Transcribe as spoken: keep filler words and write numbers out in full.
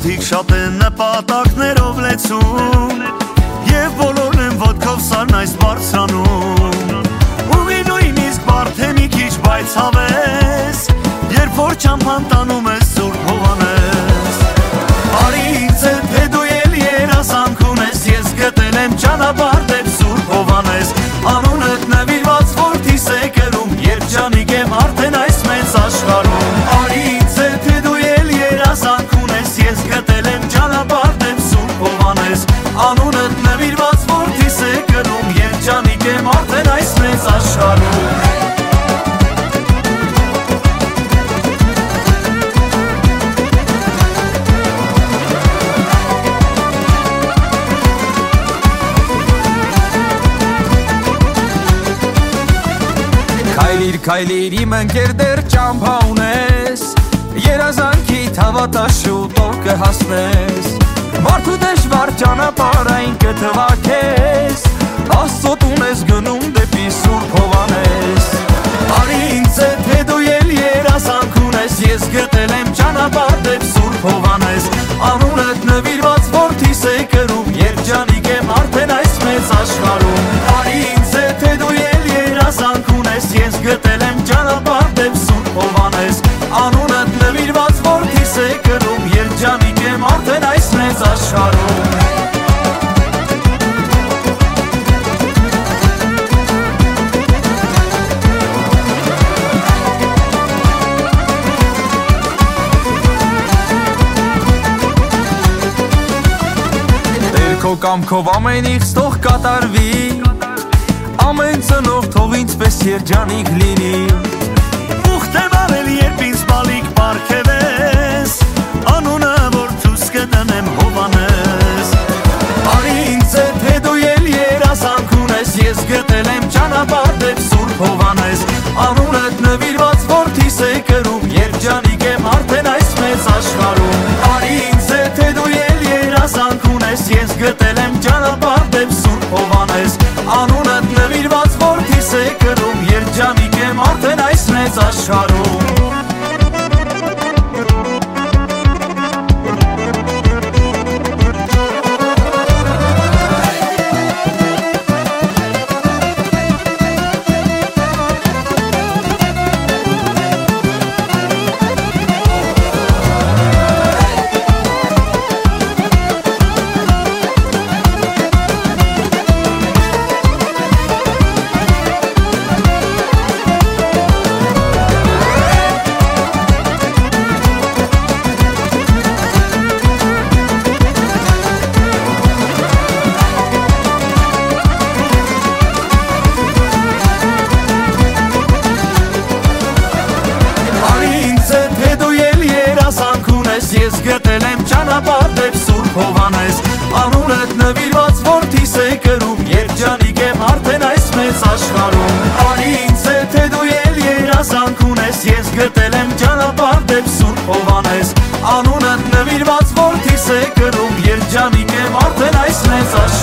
Մարդիկ շատ են նպատակներով լեցում Եվ բոլորն են ոտքով սարն այս բարձրանում Ուղի նույնիսկ բարդ է մի քիչ բայց հավես Երբ որ չամփան տանում ես Սուրբ Հովհաննես Արի ինձ հետ թե դու էլ երազանք ունես Ես գտել եմ ճանապարհ դեպ Սուրբ Հովհաննես Անունդ նվիրված որդիս է կրում Երբ ջանիկ եմ արդեն այս մեծ աշխարհում Արի ինձ հետ թե դու էլ երազանք ունես Ես գտել եմ ճանապարհ դեպ Սուրբ Հովհաննես Անունդ նվիրված որդիս է կրում Երբ ջանիկ եմ արդեն այս մեծ աշխարհում Քայլիր, քայլիր իմ ընկեր դեռ ճամփա ունես Երազանքիդ հավատա շուտով կհասնես Մարդու դժվար ճանապարհային կթվա քեզ Աստծո տուն ես գնում դեպի Սուրբ Հովհաննես Արի ինձ հետ թե դու էլ երազանք ունես Ես գտել եմ ճանապարհ դեպ Սուրբ Հովհաննես Անունդ նվիրված որդիս է կրում Երբ ջանիկ եմ արդեն այս մեծ աշխարհում Արի ինձ հետ թե դու էլ երազանք ունես Ես գտել եմ ճանապարհ դեպ Սուրբ Հովհաննես Անունդ նվիրված որդիս է կրում Երբ ջանիկ եմ արդեն այս մեծ աշխարհում Քո կամքով ամեն ինչ թող կատարվի Ամեն ծնող թող ինձպես երջանիկ լինի Ուխտ եմ արել երբ ինձ բալիկ պարգևես Անունը որդուս կդնեմ Հովհաննես Արի ինձ հետ թե դու էլ երազանք ունես Ես գտել եմ ճանապարհ դեպ Սուրբ Հովհաննես Անունդ նվիրված որդիս է կրում Երբ ջանիկ եմ արդեն այս մեծ աշխարհում Արի ինձ հետ թե դու էլ երազանք ունես Ես գտել եմ ճանապարհ դեպ Սուրբ Հովհաննես Անունդ նվիրված որդիս է կրում Երբ ջանիկ եմ արդեն այս մեծ աշխարհում Ես գտել եմ ճանապարհ դեպ Սուրբ Հովհաննես Անունդ նվիրված որդիս է կրում Երբ ջանիկ եմ արդեն այս մեծ աշխարհում Արի ինձ հետ թե դու էլ երազանք ունես Ես գտել եմ ճանապարհ դեպ Սուրբ Հովհաննես Անունդ նվիրված որդիս է կրում Երբ ջանիկ եմ արդեն այս մեծ աշխարհում